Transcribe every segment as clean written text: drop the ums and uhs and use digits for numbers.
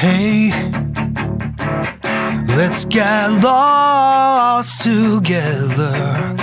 Hey, let's get lost together.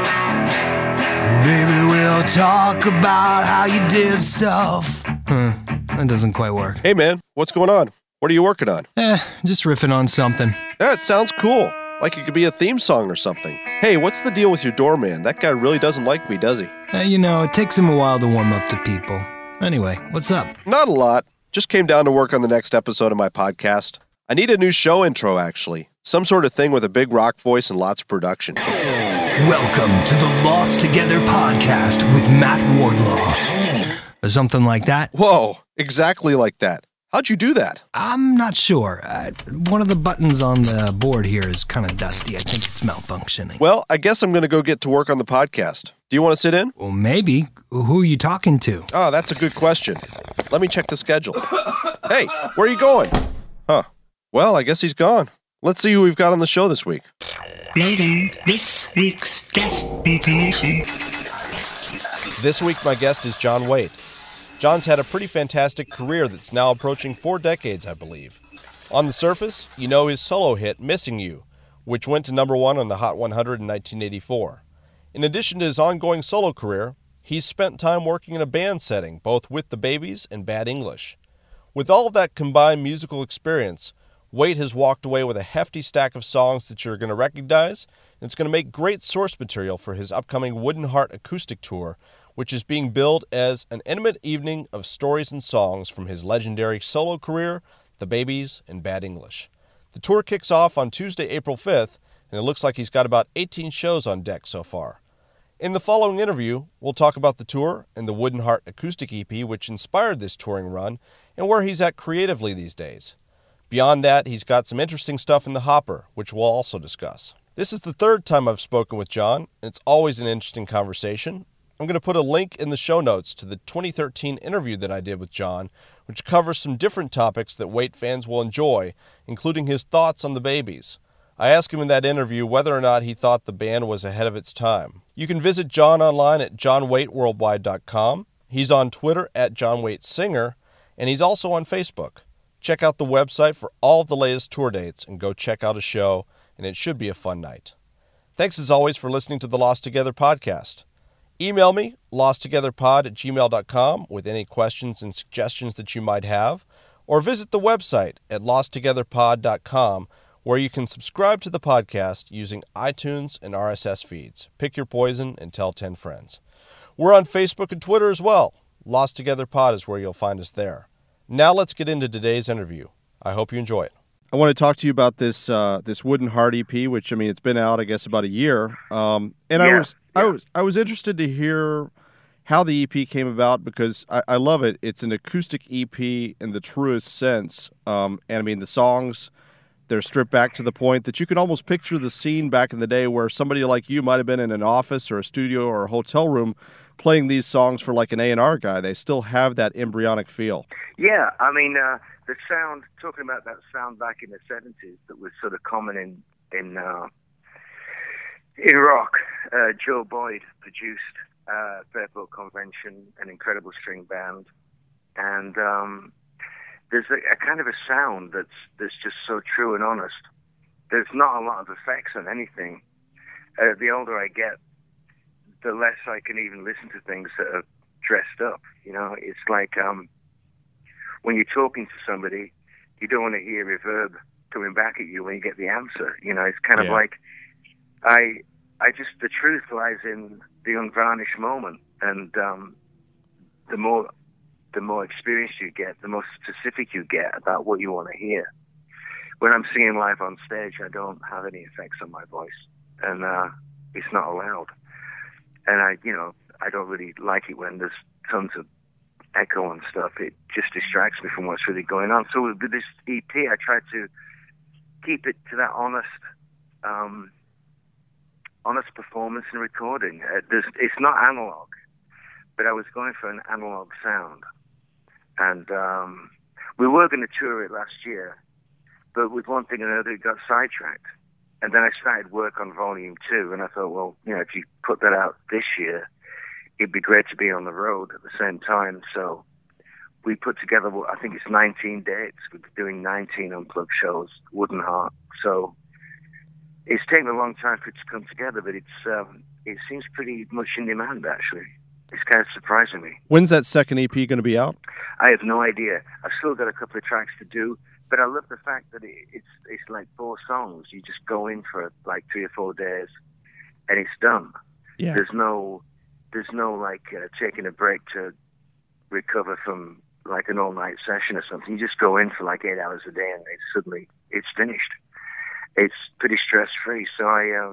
Maybe we'll talk about how you did stuff. That doesn't quite work. Hey man, what's going on? What are you working on? Just riffing on something. Yeah, it sounds cool. Like it could be a theme song or something. Hey, what's the deal with your doorman? That guy really doesn't like me, does he? It takes him a while to warm up to people. Anyway, what's up? Not a lot. Just came down to work on the next episode of my podcast. I need a new show intro, actually. Some sort of thing with a big rock voice and lots of production. Welcome to the Lost Together podcast with Matt Wardlaw. Or something like that. Whoa, exactly like that. How'd you do that? I'm not sure. One of the buttons on the board here is kind of dusty. I think it's malfunctioning. Well, I guess I'm going to go get to work on the podcast. Do you want to sit in? Well, maybe. Who are you talking to? Oh, that's a good question. Let me check the schedule. Hey, where are you going? Huh. Well, I guess he's gone. Let's see who we've got on the show this week. Loading this week's guest information. This week, my guest is John Waite. John's had a pretty fantastic career that's now approaching 4 decades, I believe. On the surface, you know his solo hit, Missing You, which went to number 1 on the Hot 100 in 1984. In addition to his ongoing solo career, he's spent time working in a band setting, both with the Babies and Bad English. With all of that combined musical experience, Waite has walked away with a hefty stack of songs that you're going to recognize, and it's going to make great source material for his upcoming Wooden Heart acoustic tour, which is being billed as an intimate evening of stories and songs from his legendary solo career, the Babies, and Bad English. The tour kicks off on Tuesday, April 5th, and it looks like he's got about 18 shows on deck so far. In the following interview, we'll talk about the tour and the Wooden Heart acoustic EP, which inspired this touring run, and where he's at creatively these days. Beyond that, he's got some interesting stuff in the hopper, which we'll also discuss. This is the 3rd time I've spoken with John, and it's always an interesting conversation. I'm going to put a link in the show notes to the 2013 interview that I did with John, which covers some different topics that Waite fans will enjoy, including his thoughts on the Babies. I asked him in that interview whether or not he thought the band was ahead of its time. You can visit John online at johnwaiteworldwide.com. He's on Twitter at JohnWaiteSinger, and he's also on Facebook. Check out the website for all of the latest tour dates and go check out a show, and it should be a fun night. Thanks as always for listening to the Lost Together podcast. Email me, losttogetherpod@gmail.com, with any questions and suggestions that you might have, or visit the website at losttogetherpod.com, where you can subscribe to the podcast using iTunes and RSS feeds. Pick your poison and tell 10 friends. We're on Facebook and Twitter as well. Lost Together Pod is where you'll find us there. Now let's get into today's interview. I hope you enjoy it. I want to talk to you about this Wooden Heart EP, which, I mean, it's been out, I guess, about a year. I was interested to hear how the EP came about, because I love it. It's an acoustic EP in the truest sense. And I mean, the songs, they're stripped back to the point that you can almost picture the scene back in the day where somebody like you might have been in an office or a studio or a hotel room playing these songs for like an A&R guy. They still have that embryonic feel. Yeah, I mean, the sound, talking about that sound back in the 70s that was sort of common in rock. Joe Boyd produced Fairfield Convention, an incredible string band, and there's a kind of a sound that's just so true and honest. There's not a lot of effects on anything. The older I get, the less I can even listen to things that are dressed up. You know, it's like when you're talking to somebody, you don't want to hear reverb coming back at you when you get the answer. You know, it's kind of like I just, the truth lies in the unvarnished moment, and the more experience you get, the more specific you get about what you want to hear. When I'm singing live on stage, I don't have any effects on my voice, and it's not allowed. And I don't really like it when there's tons of echo and stuff. It just distracts me from what's really going on. So with this EP, I tried to keep it to that honest performance and recording. It's not analog, but I was going for an analog sound. And we were going to tour it last year, but with one thing and another, it got sidetracked. And then I started work on Volume 2, and I thought, well, if you put that out this year, it'd be great to be on the road at the same time. So we put together, I think it's 19 dates. We're doing 19 Unplugged shows, Wooden Heart. So it's taken a long time for it to come together, but it seems pretty much in demand, actually. It's kind of surprising me. When's that second EP going to be out? I have no idea. I've still got a couple of tracks to do, but I love the fact that it's like 4 songs. You just go in for like 3 or 4 days, and it's done. Yeah. There's no like taking a break to recover from like an all-night session or something. You just go in for like 8 hours a day, and it's finished. It's pretty stress-free. So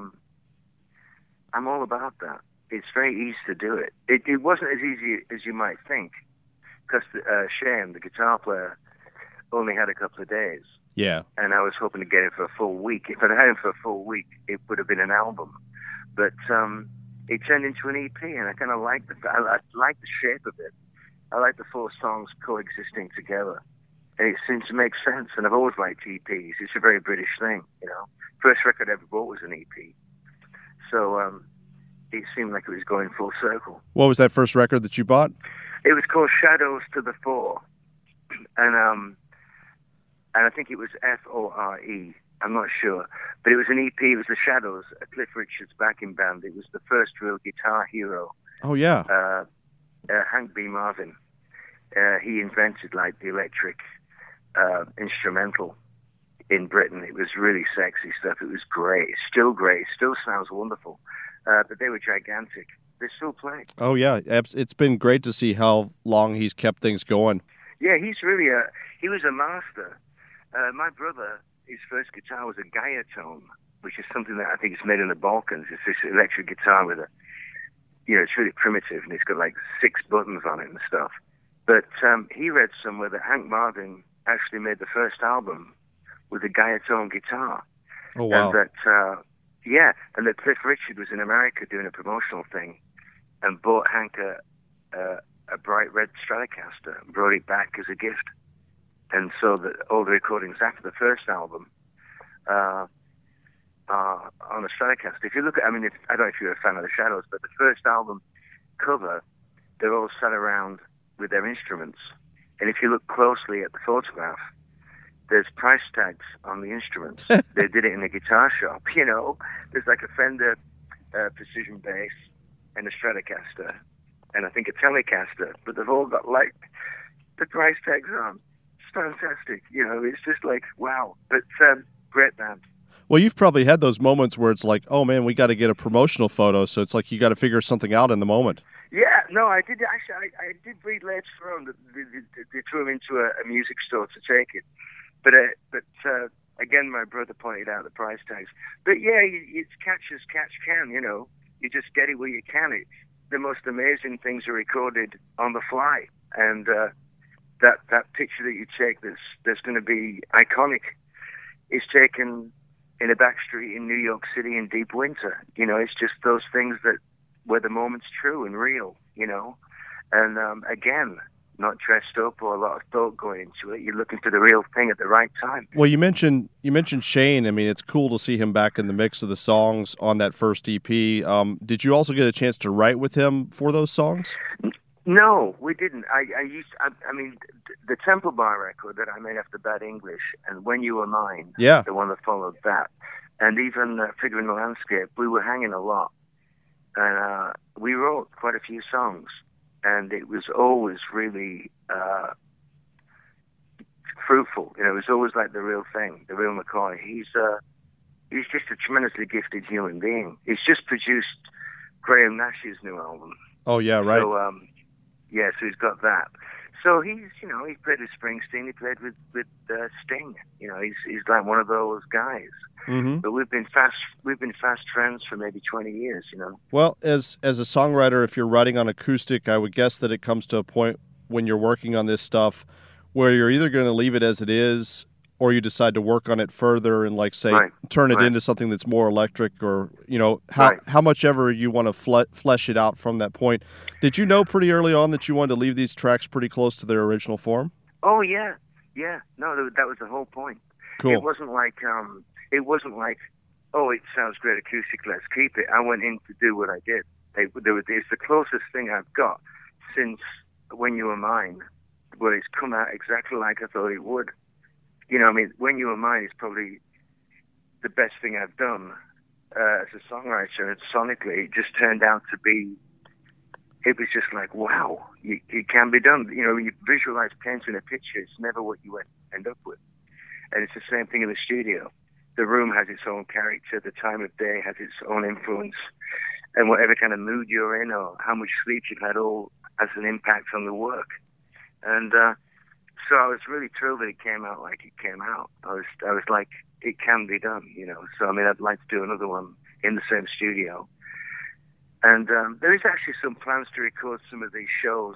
I'm all about that. It's very easy to do it. It wasn't as easy as you might think, because Shane, the guitar player, only had a couple of days. Yeah. And I was hoping to get him for a full week. If I'd had him for a full week, it would have been an album. But it turned into an EP, and I kind of like I like the shape of it. I like the 4 songs coexisting together. And it seems to make sense, and I've always liked EPs. It's a very British thing, you know. First record I ever bought was an EP. So it seemed like it was going full circle. What was that first record that you bought? It was called Shadows to the Fore. And I think it was F-O-R-E. I'm not sure. But it was an EP. It was the Shadows, a Cliff Richard's backing band. It was the first real guitar hero. Oh, yeah. Hank B. Marvin. He invented, like, the electric instrumental in Britain. It was really sexy stuff. It was great. It's still great. It still sounds wonderful. But they were gigantic. They still play. Oh, yeah. It's been great to see how long he's kept things going. Yeah, he's really he was a master. My brother, his first guitar was a Gaiatone, which is something that I think is made in the Balkans. It's this electric guitar with it's really primitive, and it's got like 6 buttons on it and stuff. But he read somewhere that Hank Marvin actually made the first album with a Gaiatone guitar. Oh, wow. And that Cliff Richard was in America doing a promotional thing and bought Hank a bright red Stratocaster and brought it back as a gift. And so all the recordings after the first album are on a Stratocaster. If you look at, I don't know if you're a fan of the Shadows, but the first album cover, they're all sat around with their instruments. And if you look closely at the photograph, there's price tags on the instruments. They did it in a guitar shop, you know. There's like a Fender Precision bass and a Stratocaster and I think a Telecaster, but they've all got like the price tags on. It's fantastic, you know. It's just like, wow. But great band. Well, you've probably had those moments where it's like, oh man, we got to get a promotional photo, so it's like you got to figure something out in the moment. Yeah, no, I did actually. I did read later on that they threw him into a music store to take it, but again, my brother pointed out the price tags. But yeah, it's catch as catch can, you know. You just get it where you can. The most amazing things are recorded on the fly, and that picture that you take that's going to be iconic is taken in a back street in New York City in deep winter. You know, it's just those things that where the moment's true and real, you know. And again, not dressed up or a lot of thought going into it. You're looking for the real thing at the right time. Well, you mentioned Shane. I mean, it's cool to see him back in the mix of the songs on that first EP. Did you also get a chance to write with him for those songs? No, we didn't. I mean, the Temple Bar record that I made after Bad English and When You Were Mine, yeah, the one that followed that, and even Figure in the Landscape, we were hanging a lot. And we wrote quite a few songs, and it was always really fruitful. You know, it was always like the real thing, the real McCoy. He's just a tremendously gifted human being. He's just produced Graham Nash's new album. Oh yeah, right. So so he's got that. So he played with Springsteen. He played with Sting. You know, he's like one of those guys. Mm-hmm. But we've been fast friends for maybe 20 years, you know. Well, as a songwriter, if you're writing on acoustic, I would guess that it comes to a point when you're working on this stuff where you're either going to leave it as it is or you decide to work on it further and, like, say, turn it into something that's more electric, or, you know, how much ever you want to flesh it out from that point. Did you know pretty early on that you wanted to leave these tracks pretty close to their original form? Oh, yeah. Yeah. No, that was the whole point. Cool. It wasn't like, oh, it sounds great acoustic, let's keep it. I went in to do what I did. It's the closest thing I've got since When You Were Mine, well, it's come out exactly like I thought it would. You know, I mean, When You Were Mine is probably the best thing I've done as a songwriter. And sonically, it just turned out to be, it was just like, wow, it can be done. You know, when you visualize painting a picture, it's never what you end up with. And it's the same thing in the studio. The room has its own character, the time of day has its own influence, and whatever kind of mood you're in or how much sleep you've had all has an impact on the work. And so I was really thrilled that it came out like it came out. I was like, it can be done, you know. So, I mean, I'd like to do another one in the same studio. And there is actually some plans to record some of these shows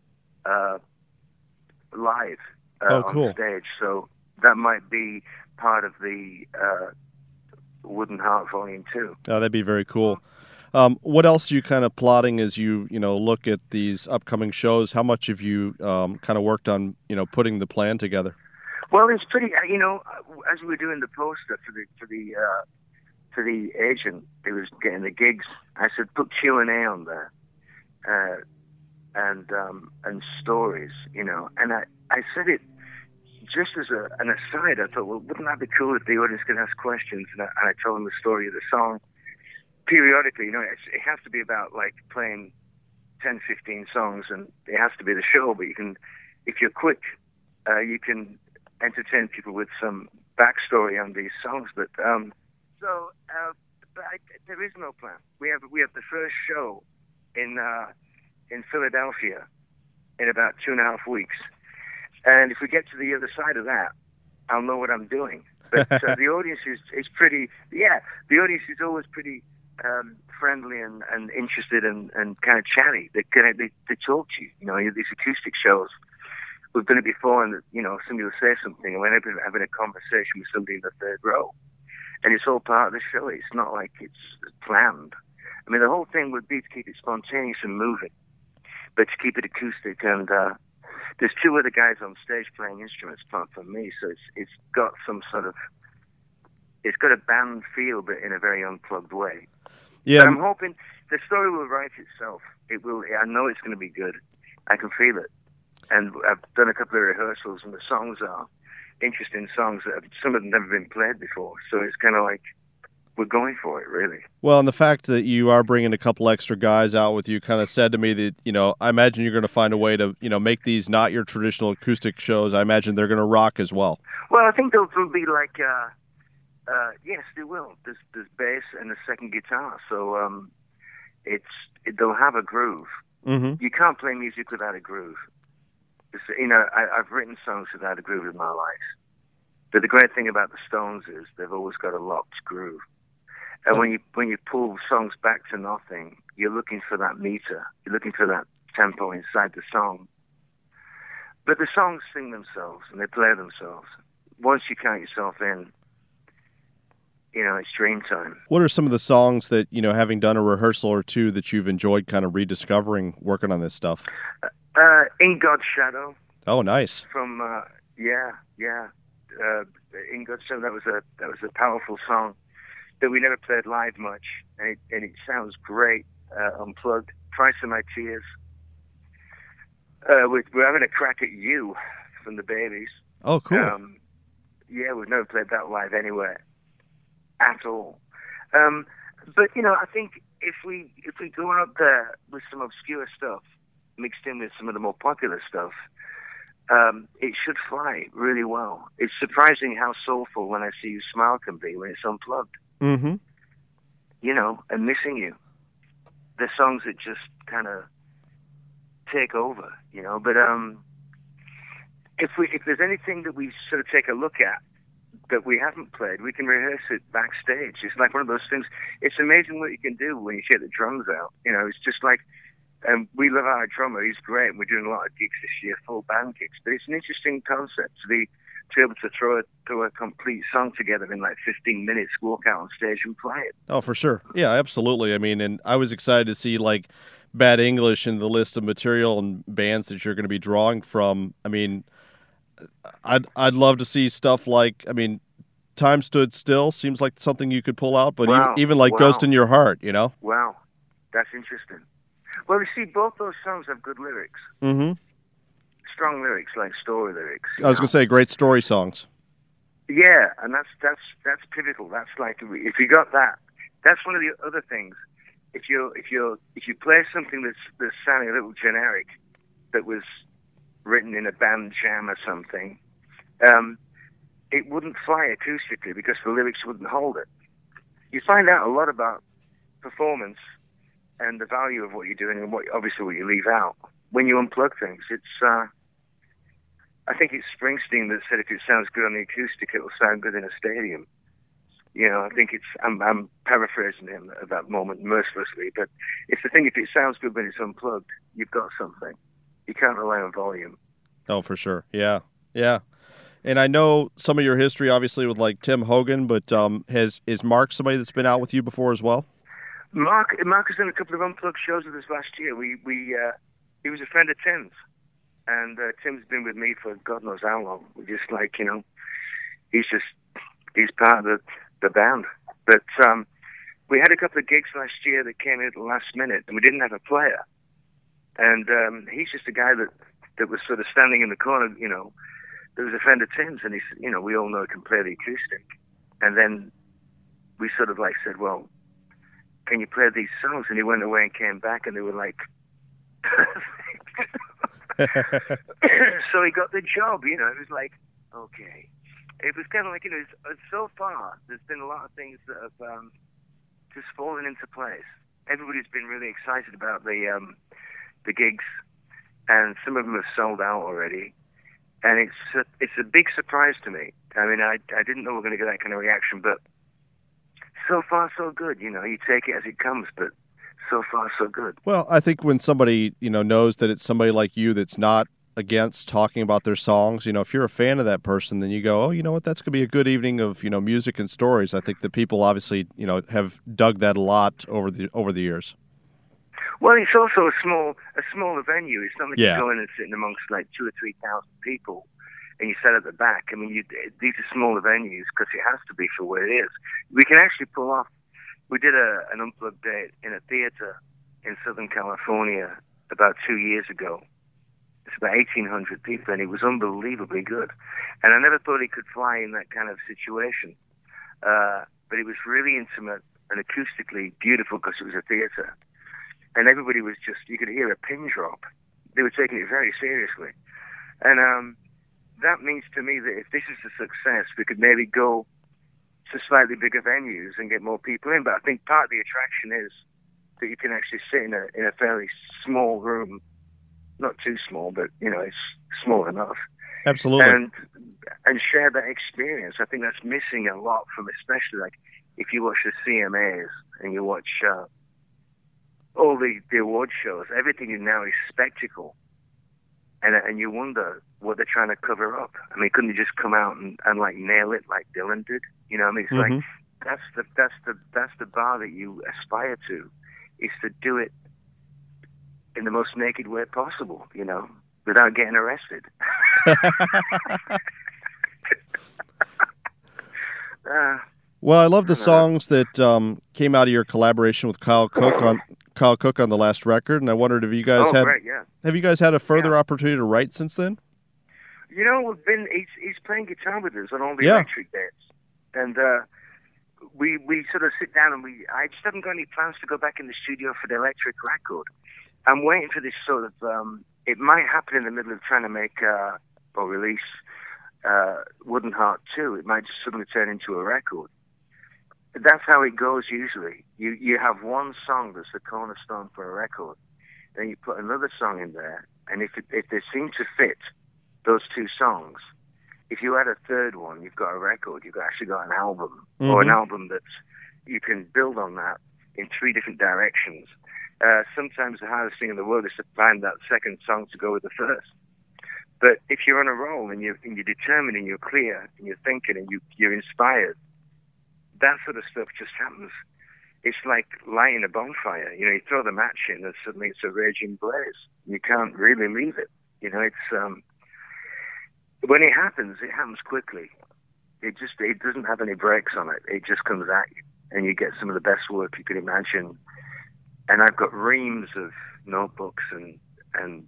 live cool. on stage. So that might be part of the Wooden Heart Volume 2. Oh, that'd be very cool. What else are you kind of plotting as you look at these upcoming shows? How much have you kind of worked on, putting the plan together? Well, it's pretty, as we were doing the poster for the agent who was getting the gigs, I said, put Q&A on there, and stories, and I said it just as an aside. I thought, well, wouldn't that be cool if the audience could ask questions? And I told them the story of the song. Periodically, it has to be about like playing 10, 15 songs, and it has to be the show, but you can, if you're quick, you can entertain people with some backstory on these songs. But there is no plan. We have the first show in Philadelphia in about 2.5 weeks, and if we get to the other side of that, I'll know what I'm doing. But the audience is pretty. Yeah, the audience is always pretty friendly and interested and kind of chatty. They talk to you. These acoustic shows. We've done it before, and somebody will say something, and we're having a conversation with somebody in the third row, and it's all part of the show. It's not like it's planned. I mean, the whole thing would be to keep it spontaneous and moving, but to keep it acoustic. And there's 2 other guys on stage playing instruments apart from me, so it's got some sort of, it's got a band feel, but in a very unplugged way. Yeah, but I'm hoping the story will write itself. It will. I know it's going to be good. I can feel it. And I've done a couple of rehearsals, and the songs are interesting songs that some of them never been played before. So it's kind of like we're going for it, really. Well, and the fact that you are bringing a couple extra guys out with you kind of said to me that, I imagine you're going to find a way to, make these not your traditional acoustic shows. I imagine they're going to rock as well. Well, I think they'll be like, yes, they will. There's bass and a second guitar. So they'll have a groove. Mm-hmm. You can't play music without a groove. I've written songs without a groove in my life. But the great thing about the Stones is they've always got a locked groove. And when you pull songs back to nothing, you're looking for that meter. You're looking for that tempo inside the song. But the songs sing themselves and they play themselves. Once you count yourself in, it's dream time. What are some of the songs that, having done a rehearsal or 2, that you've enjoyed kind of rediscovering working on this stuff? In God's Shadow. Oh, nice. From In God's Shadow. That was a powerful song that we never played live much, and it sounds great unplugged. Price of My Tears. We're having a crack at You from the Babies. Oh, cool. We've never played that live anywhere at all. But I think if we go out there with some obscure stuff mixed in with some of the more popular stuff, it should fly really well. It's surprising how soulful When I See You Smile can be when it's unplugged. Mm-hmm. And Missing You. The songs that just kind of take over, But if there's anything that we sort of take a look at that we haven't played, we can rehearse it backstage. It's like one of those things. It's amazing what you can do when you get the drums out. It's just like, we love our drummer. He's great, and we're doing a lot of gigs this year, full band gigs. But it's an interesting concept to be able to throw a complete song together in like 15 minutes, walk out on stage and play it. Oh, for sure. Yeah, absolutely. I mean, and I was excited to see like Bad English in the list of material and bands that you're going to be drawing from. I mean, I'd love to see stuff like, Time Stood Still seems like something you could pull out, but even like Ghost in Your Heart, Wow, that's interesting. Well, you see, both those songs have good lyrics. Mm-hmm. strong lyrics, like story lyrics. I was going to say great story songs. Yeah, and that's pivotal. That's like, if you got that, that's one of the other things. If you play something that's sounding a little generic, that was written in a band jam or something, it wouldn't fly acoustically because the lyrics wouldn't hold it. You find out a lot about performance and the value of what you're doing and obviously what you leave out when you unplug things. It's I think it's Springsteen that said if it sounds good on the acoustic, it will sound good in a stadium. You know, I think I'm paraphrasing him at that moment mercilessly, but if it sounds good when it's unplugged, you've got something. You can't rely on volume. Oh, for sure. Yeah. And I know some of your history, obviously, with like Tim Hogan, but is Mark somebody that's been out with you before as well? Mark has done a couple of unplugged shows with us last year. He was a friend of Tim's, and Tim's been with me for God knows how long. We're just like, you know, he's part of the band. But we had a couple of gigs last year that came in at the last minute, and we didn't have a player. And he's just a guy that was sort of standing in the corner, you know. There was a friend of Tim's, and we all know he can play the acoustic. And then we sort of like said, well, can you play these songs? And he went away and came back, and they were like, so he got the job, you know. It was like, okay. It was kind of like, you know, so far, there's been a lot of things that have just fallen into place. Everybody's been really excited about the gigs, and some of them have sold out already. And it's a big surprise to me. I mean, I didn't know we were going to get that kind of reaction, but so far so good. You know, you take it as it comes, but so far so good. Well, I think when somebody, you know, knows that it's somebody like you that's not against talking about their songs, you know, if you're a fan of that person, then you go, oh, you know what, that's going to be a good evening of, you know, music and stories. I think that people obviously, you know, have dug that a lot over the years. Well, it's also a smaller venue. It's not like you're going and sitting amongst like 2,000 or 3,000 people, and you sit at the back. I mean, these are smaller venues because it has to be for what it is. We can actually pull off. We did an unplugged date in a theater in Southern California about 2 years ago. It's about 1,800 people, and it was unbelievably good. And I never thought it could fly in that kind of situation. But it was really intimate and acoustically beautiful because it was a theater. And everybody was just, you could hear a pin drop. They were taking it very seriously. And that means to me that if this is a success, we could maybe go to slightly bigger venues and get more people in. But I think part of the attraction is that you can actually sit in a fairly small room, not too small, but, you know, it's small enough. Absolutely. And share that experience. I think that's missing a lot from, especially like if you watch the CMAs and you watch all the award shows, everything now is spectacle. And you wonder what they're trying to cover up. I mean, couldn't you just come out and like nail it like Dylan did? You know, I mean, it's like that's the bar that you aspire to, is to do it in the most naked way possible, you know, without getting arrested. Well, I love the songs that came out of your collaboration with Kyle Cook on the last record, and I wondered if you guys have you guys had a further opportunity to write since then? You know, he's playing guitar with us on all the electric dates, and we sort of sit down and I just haven't got any plans to go back in the studio for the electric record. I'm waiting for this sort of it might happen in the middle of trying to make or release Wooden Heart 2. It might just suddenly turn into a record. That's how it goes usually. You have one song that's the cornerstone for a record, then you put another song in there, and if they seem to fit those two songs, if you add a third one, you've got a record. You've actually got an album, or an album that you can build on that in three different directions. Sometimes the hardest thing in the world is to find that second song to go with the first. But if you're on a roll and you're determined and you're clear and you're thinking and you're inspired, that sort of stuff just happens. It's like lighting a bonfire. You know, you throw the match in and suddenly it's a raging blaze. You can't really leave it. You know, it's when it happens quickly. It doesn't have any brakes on it. It just comes at you, and you get some of the best work you could imagine. And I've got reams of notebooks and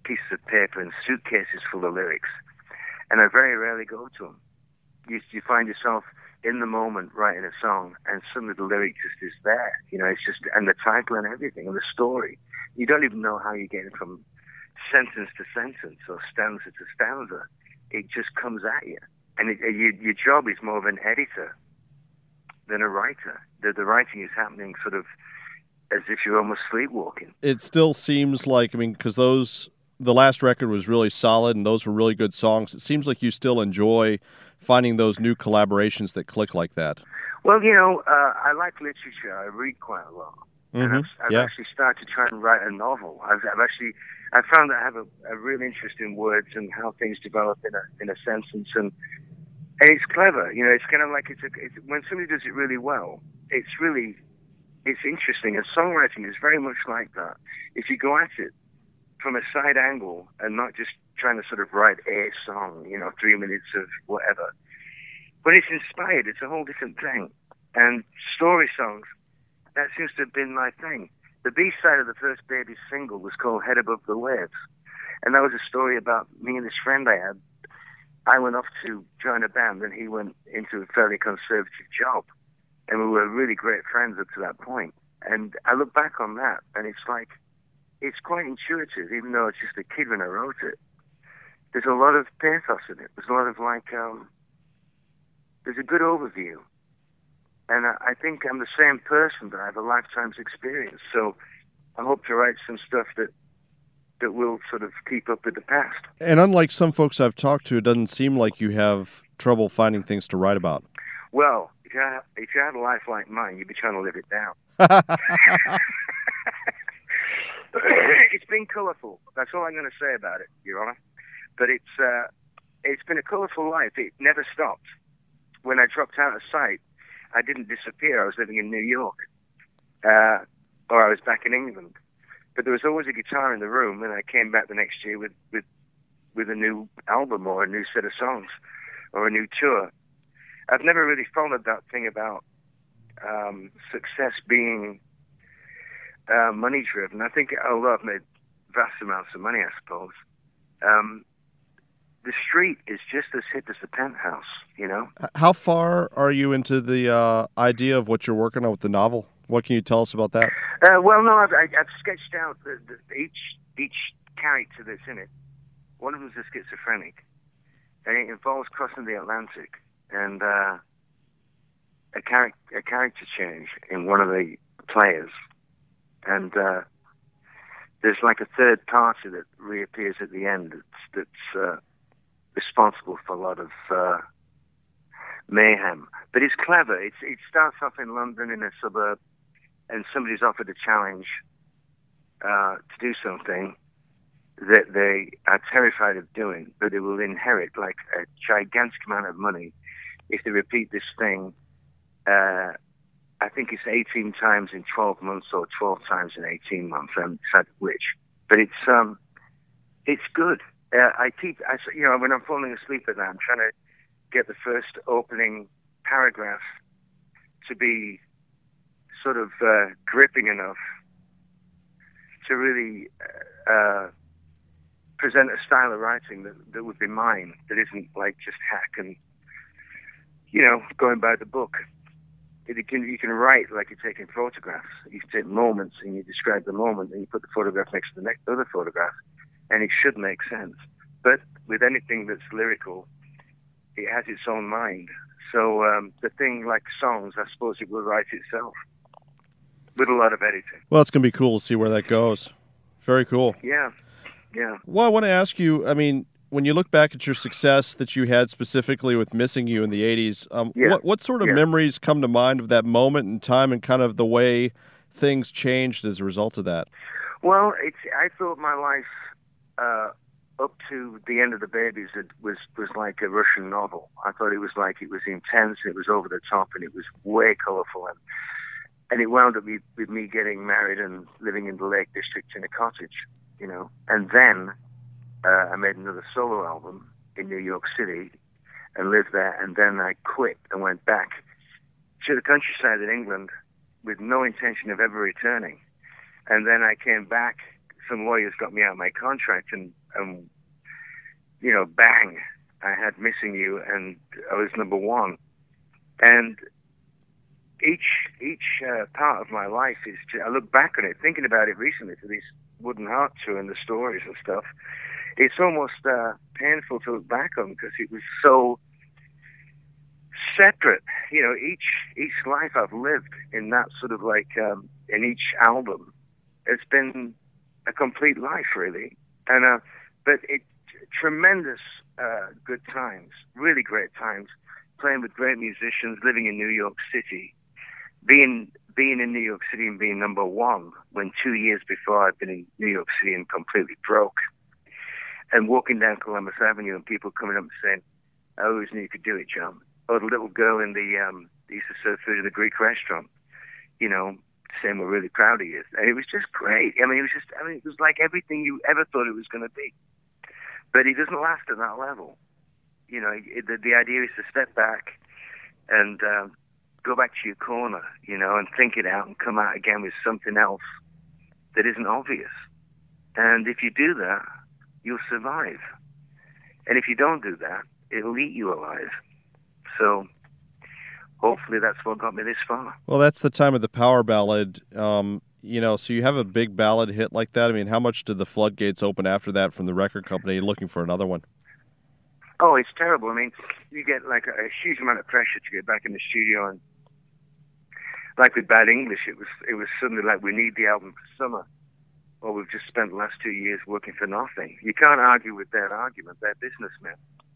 pieces of paper and suitcases full of lyrics, and I very rarely go to them. You find yourself in the moment writing a song, and suddenly the lyric just is there. It's just, and the title and everything, and the story. You don't even know how you get it from sentence to sentence or stanza to stanza. It just comes at you. And your job is more of an editor than a writer. The writing is happening sort of as if you're almost sleepwalking. It still seems like, because the last record was really solid and those were really good songs. It seems like you still enjoy finding those new collaborations that click like that. Well, I like literature. I read quite a lot. Mm-hmm. And I've actually started to try and write a novel. I found that I have a real interest in words and how things develop in a sentence, and it's clever. It's kind of like it's when somebody does it really well, it's interesting. And songwriting is very much like that. If you go at it from a side angle and not just trying to sort of write a song, 3 minutes of whatever, but it's inspired. It's a whole different thing. And story songs, that seems to have been my thing. The B-side of the first Babies single was called Head Above the Waves. And that was a story about me and this friend I had. I went off to join a band, and he went into a fairly conservative job. And we were really great friends up to that point. And I look back on that, and it's quite intuitive, even though it's just a kid when I wrote it. There's a lot of pathos in it. There's a lot of there's a good overview. And I think I'm the same person, but I have a lifetime's experience. So I hope to write some stuff that will sort of keep up with the past. And unlike some folks I've talked to, it doesn't seem like you have trouble finding things to write about. Well, if you had a life like mine, you'd be trying to live it down. It's been colourful. That's all I'm going to say about it, Your Honor. But it's been a colourful life. It never stopped. When I dropped out of sight, I didn't disappear. I was living in New York, or I was back in England. But there was always a guitar in the room, and I came back the next year with a new album or a new set of songs or a new tour. I've never really followed that thing about success being money-driven. I think, although I've made vast amounts of money, I suppose, the street is just as hip as the Penthouse, How far are you into the idea of what you're working on with the novel? What can you tell us about that? Well, no, I've sketched out each character that's in it. One of them is a schizophrenic, and it involves crossing the Atlantic and a character change in one of the players. And there's like a third party that reappears at the end that's responsible for a lot of mayhem. But it's clever. It starts off in London in a suburb, and somebody's offered a challenge to do something that they are terrified of doing, but they will inherit like a gigantic amount of money if they repeat this thing. I think it's 18 times in 12 months or 12 times in 18 months. I haven't decided which, but it's good. When I'm falling asleep at night, I'm trying to get the first opening paragraph to be sort of gripping enough to really present a style of writing that would be mine, that isn't like just hack and, going by the book. You can write like you're taking photographs. You take moments and you describe the moment, and you put the photograph next to the next other photograph, and it should make sense. But with anything that's lyrical, it has its own mind. So the thing like songs, I suppose it will write itself with a lot of editing. Well, it's going to be cool to see where that goes. Very cool. Yeah. Well, I want to ask you, when you look back at your success that you had specifically with Missing You in the 80s, what sort of memories come to mind of that moment in time and kind of the way things changed as a result of that? Well, I thought my life up to the end of the Babies was like a Russian novel. I thought it was intense, it was over the top, and it was way colorful. And it wound up with me getting married and living in the Lake District in a cottage, And then I made another solo album in New York City and lived there. And then I quit and went back to the countryside in England with no intention of ever returning. And then I came back some lawyers got me out of my contract, and bang, I had Missing You, and I was number one. And each part of my life is, I look back on it, thinking about it recently for these Wooden Heart tour and the stories and stuff. It's almost painful to look back on because it was so separate. Each life I've lived in that sort of like in each album, it's been a complete life, really. And but it tremendous good times, really great times, playing with great musicians, living in New York City, being in New York City and being number one when 2 years before I'd been in New York City and completely broke, and walking down Columbus Avenue and people coming up and saying, "I always knew you could do it, John." Or the little girl in the used to serve food in the Greek restaurant, saying, "We're really proud of you." And it was just great. It was like everything you ever thought it was going to be. But it doesn't last at that level. The idea is to step back and go back to your corner, and think it out and come out again with something else that isn't obvious. And if you do that, you'll survive. And if you don't do that, it'll eat you alive. So hopefully that's what got me this far. Well, that's the time of the power ballad. So you have a big ballad hit like that. I mean, how much did the floodgates open after that from the record company looking for another one? Oh, it's terrible. I mean, you get like a huge amount of pressure to get back in the studio, and like with Bad English, it was suddenly like, we need the album for summer, or we've just spent the last 2 years working for nothing. You can't argue with their argument. They're businessmen.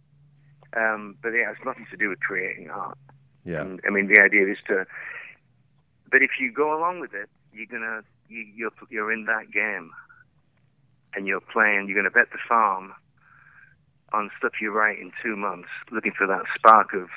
But it has nothing to do with creating art. Yeah. And, the idea is to. But if you go along with it, you're in that game, and you're playing. You're gonna bet the farm on stuff you write in 2 months, looking for that spark of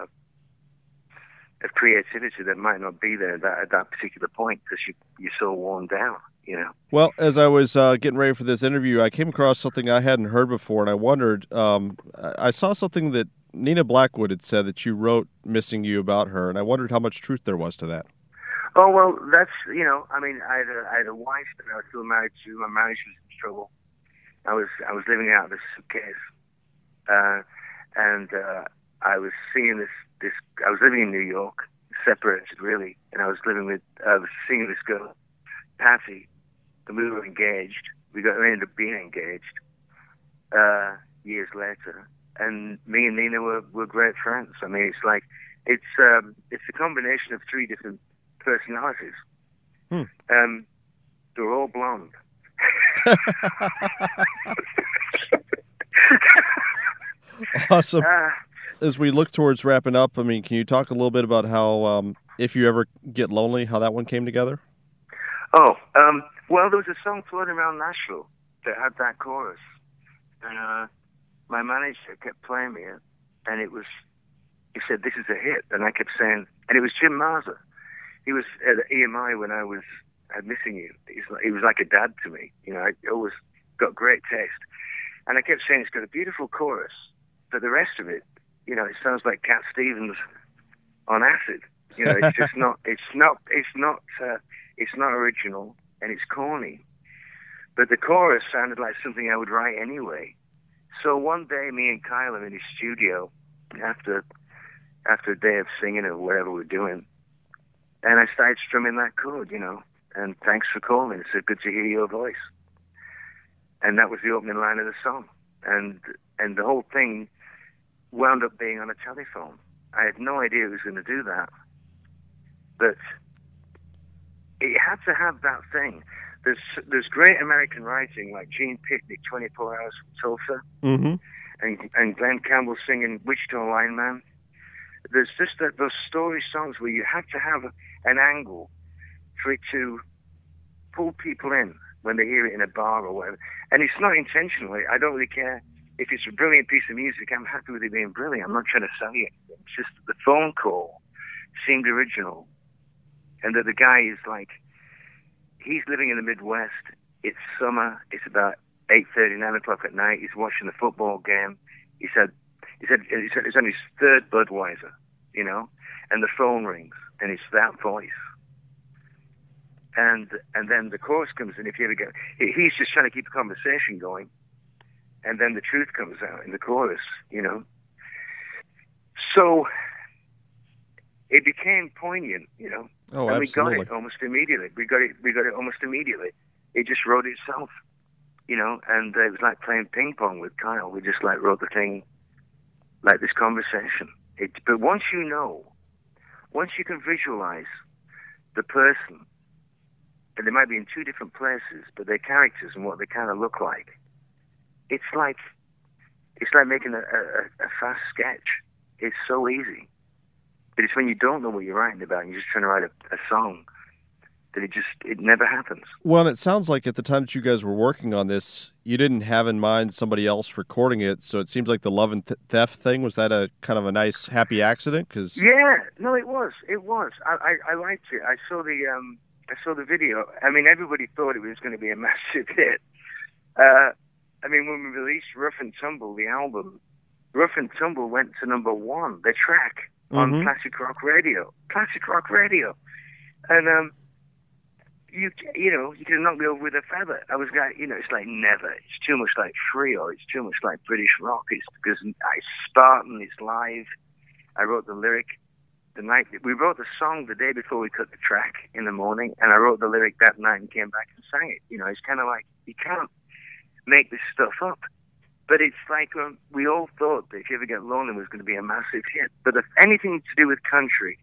creativity that might not be there at that particular point because you're so worn down. Well, as I was getting ready for this interview, I came across something I hadn't heard before, and I wondered. I saw something that Nina Blackwood had said that you wrote "Missing You" about her, and I wondered how much truth there was to that. Oh well, that's I had a wife that I was still married to. My marriage was in trouble. I was living out of a suitcase, and I was seeing this. I was living in New York, separated really, and I was seeing this girl, Patty, and we were engaged. We ended up being engaged years later, and me and Nina were great friends. I mean, it's like it's a combination of 3 different personalities. They're all blonde. Awesome. As we look towards wrapping up, can you talk a little bit about how, If You Ever Get Lonely, how that one came together? Oh, well, there was a song floating around Nashville that had that chorus, and my manager kept playing me it, and he said, "This is a hit," and I kept saying, and it was Jim Marza. He was at EMI when I was Missing You. He was like a dad to me. I always got great taste, and I kept saying, "It's got a beautiful chorus, but the rest of it, it sounds like Cat Stevens on acid. It's just not. It's not original, and it's corny. But the chorus sounded like something I would write anyway. So one day, me and Kyle are in his studio after a day of singing or whatever we're doing, and I started strumming that chord, And thanks for calling. It's so good to hear your voice. And that was the opening line of the song, and the whole thing wound up being on a telephone. I had no idea it was going to do that, but it had to have that thing. There's great American writing like Gene Picnic, 24 Hours from Tulsa, and Glenn Campbell singing Wichita Lineman. There's just those story songs where you have to have an angle for it to pull people in when they hear it in a bar or whatever. And it's not intentionally. I don't really care if it's a brilliant piece of music. I'm happy with it being brilliant. I'm not trying to sell you anything. It's just the phone call seemed original. And that the guy is like, he's living in the Midwest. It's summer. It's about 8:30, 9 o'clock at night. He's watching the football game. He said it's on his 3rd Budweiser, and the phone rings, and it's that voice. and then the chorus comes in. If you ever get, he's just trying to keep a conversation going, and then the truth comes out in the chorus, you know. So it became poignant, you know. Oh, and absolutely. we got it almost immediately. We got it almost immediately. It just wrote itself, you know. And it was like playing ping pong with Kyle. We just like wrote the thing like this conversation. But once you can visualize the person, and they might be in two different places, but their characters and what they kind of look like, it's like making a fast sketch. It's so easy. But it's when you don't know what you're writing about and you're just trying to write a song that it never happens. Well, and it sounds like at the time that you guys were working on this, you didn't have in mind somebody else recording it, so it seems like the Love and Theft thing, was that a kind of a nice, happy accident? Yeah, no, it was. I liked it. I saw the video. I mean, everybody thought it was going to be a massive hit. I mean, when we released Rough and Tumble, the album, Rough and Tumble went to number 1, the track, on Classic Rock Radio. And, you know, you can knock me over with a feather. I was like, you know, it's like never. It's too much like free, or it's too much like British rock. It's because it's Spartan, it's live. I wrote the lyric the night. We wrote the song the day before we cut the track in the morning, and I wrote the lyric that night and came back and sang it. You know, it's kind of like, you can't make this stuff up. But it's like we all thought that If You Ever Get Lonely was going to be a massive hit. But if anything to do with country,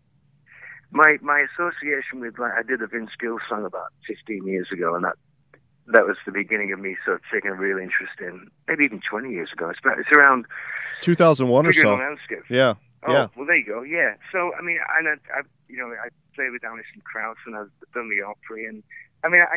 my association with, like, I did a Vince Gill song about 15 years ago, and that was the beginning of me sort of taking a real interest in, maybe even 20 years ago. It's around 2001 or so. Landscape. Yeah. Oh, yeah. Well, there you go. Yeah. So, I mean, I played with Alison Krauss, and I've done the Opry, and I mean,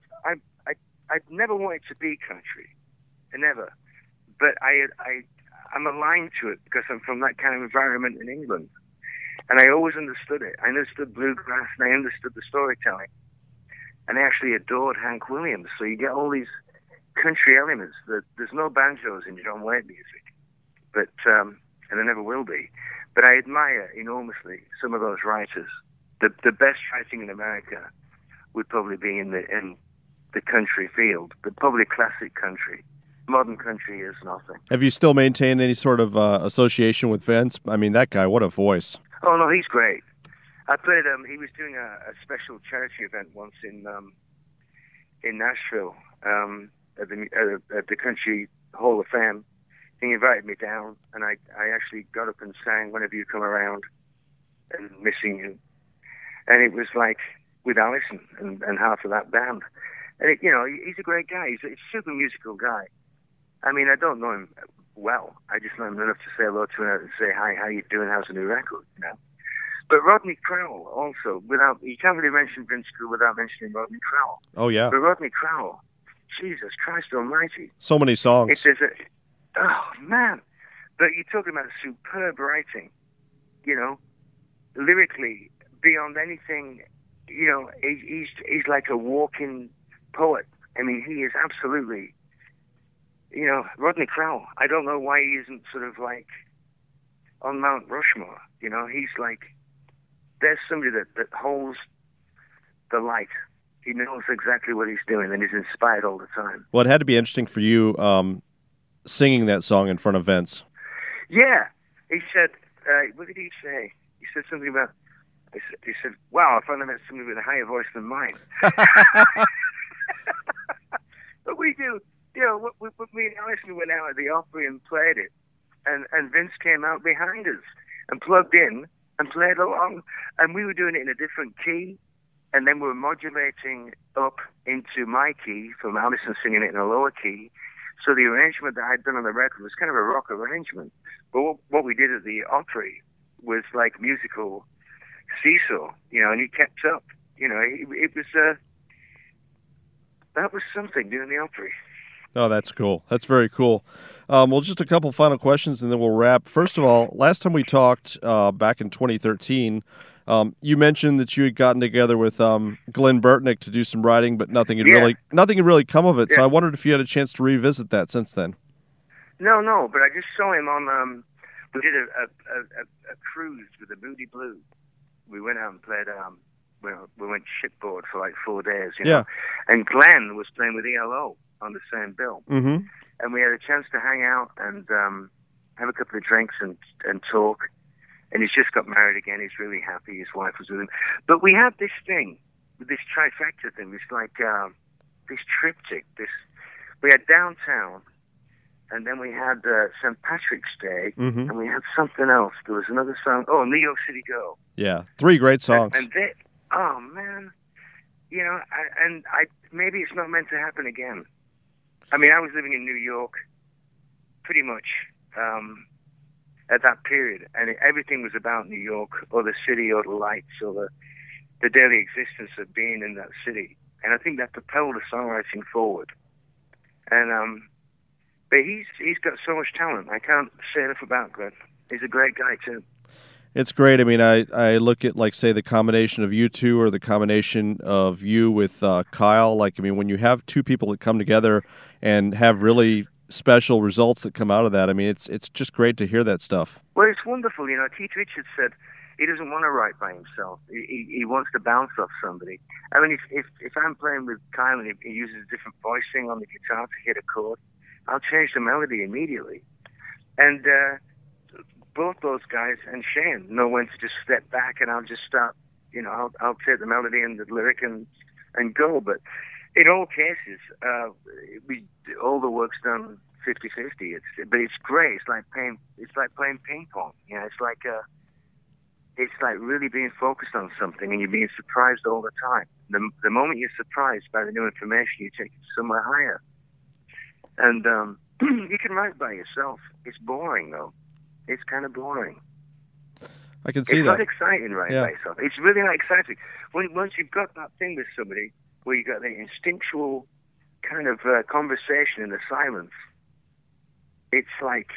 I never wanted to be country, I never, but I'm aligned to it because I'm from that kind of environment in England. And I always understood it. I understood bluegrass, and I understood the storytelling. And I actually adored Hank Williams. So you get all these country elements. There's no banjos in John Waite music, but and there never will be. But I admire enormously some of those writers. The best writing in America would probably be in the country field, but probably classic country. Modern country is nothing. Have you still maintained any sort of association with Vince? I mean, that guy, what a voice. Oh, no, he's great. I played he was doing a special charity event once in Nashville at the Country Hall of Fame. He invited me down, and I actually got up and sang Whenever You Come Around and Missing You. And it was like with Alison and half of that band. And, you know, he's a great guy. He's a super musical guy. I mean, I don't know him well. I just know him enough to say hello to him and say, hi, how you doing? How's the new record? You know? But Rodney Crowell also, you can't really mention Vince Gill without mentioning Rodney Crowell. Oh, yeah. But Rodney Crowell, Jesus Christ almighty. So many songs. Oh, man. But you're talking about superb writing, you know, lyrically, beyond anything, you know, he's like a walking poet. I mean, he is absolutely, you know, Rodney Crowell. I don't know why he isn't sort of like on Mount Rushmore. You know, he's like, there's somebody that holds the light. He knows exactly what he's doing, and he's inspired all the time. Well, it had to be interesting for you singing that song in front of Vince. Yeah. He said, what did he say? He said something about, he said, wow, I finally met somebody with a higher voice than mine. But we do, you know, me and Alison went out at the Opry and played it, and Vince came out behind us and plugged in and played along, and we were doing it in a different key, and then we were modulating up into my key from Alison singing it in a lower key. So the arrangement that I'd done on the record was kind of a rock arrangement, but what we did at the Opry was like musical seesaw, you know, and he kept up, you know, it was that was something doing the Opry. Oh, that's cool. That's very cool. Well, just a couple final questions, and then we'll wrap. First of all, last time we talked back in 2013, you mentioned that you had gotten together with Glenn Burtnick to do some writing, but nothing had really come of it. Yeah. So I wondered if you had a chance to revisit that since then. No, but I just saw him on. We did a cruise with the Moody Blues. We went out and played we went shipboard for like 4 days, you know. And Glenn was playing with ELO on the same bill. Mm-hmm. And we had a chance to hang out and have a couple of drinks and talk. And he's just got married again. He's really happy. His wife was with him. But we had this thing, this trifecta thing, this like this triptych. We had downtown, and then we had St. Patrick's Day, mm-hmm. and we had something else. There was another song. Oh, New York City Go. Yeah, 3 great songs. And they, oh man, you know, maybe it's not meant to happen again. I mean, I was living in New York pretty much at that period, and everything was about New York or the city or the lights or the daily existence of being in that city. And I think that propelled the songwriting forward. And but he's got so much talent. I can't say enough about Glenn. He's a great guy too. It's great. I mean, I look at, like, say, the combination of you two or the combination of you with Kyle. Like, I mean, when you have 2 people that come together and have really special results that come out of that, I mean, it's just great to hear that stuff. Well, it's wonderful. You know, Keith Richards said he doesn't want to write by himself. He wants to bounce off somebody. I mean, if I'm playing with Kyle and he uses different voicing on the guitar to hit a chord, I'll change the melody immediately. And both those guys and Shane know when to just step back, and I'll just start, you know, I'll take the melody and the lyric and go. But in all cases, all the work's done 50-50. But it's great. It's like playing ping pong. You know, it's like really being focused on something, and you're being surprised all the time. The moment you're surprised by the new information, you take it somewhere higher. And you can write by yourself. It's boring, though. It's kind of boring. I can see it's that. It's not exciting writing by yourself. It's really not exciting. Once you've got that thing with somebody where you got the instinctual kind of conversation in the silence, it's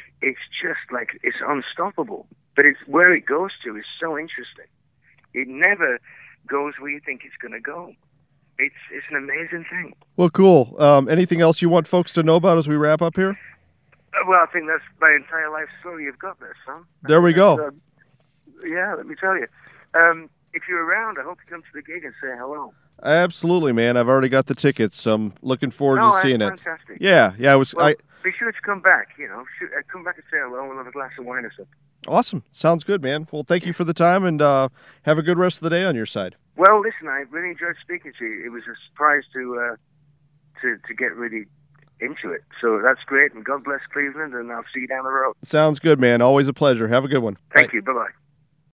unstoppable. But it's where it goes to is so interesting. It never goes where you think it's going to go. It's an amazing thing. Well, cool. Anything else you want folks to know about as we wrap up here? Well, I think that's my entire life story you've got there, son. There we go. Yeah, let me tell you. If you're around, I hope you come to the gig and say hello. Absolutely, man. I've already got the tickets, so I'm looking forward to seeing it. Fantastic. Yeah. Be sure to come back, you know. Come back and say hello and have a glass of wine or something. Awesome. Sounds good, man. Well, thank you for the time, and have a good rest of the day on your side. Well, listen, I really enjoyed speaking to you. It was a surprise to get really into it. So that's great, and God bless Cleveland, and I'll see you down the road. Sounds good, man. Always a pleasure. Have a good one. Thank you. Bye-bye.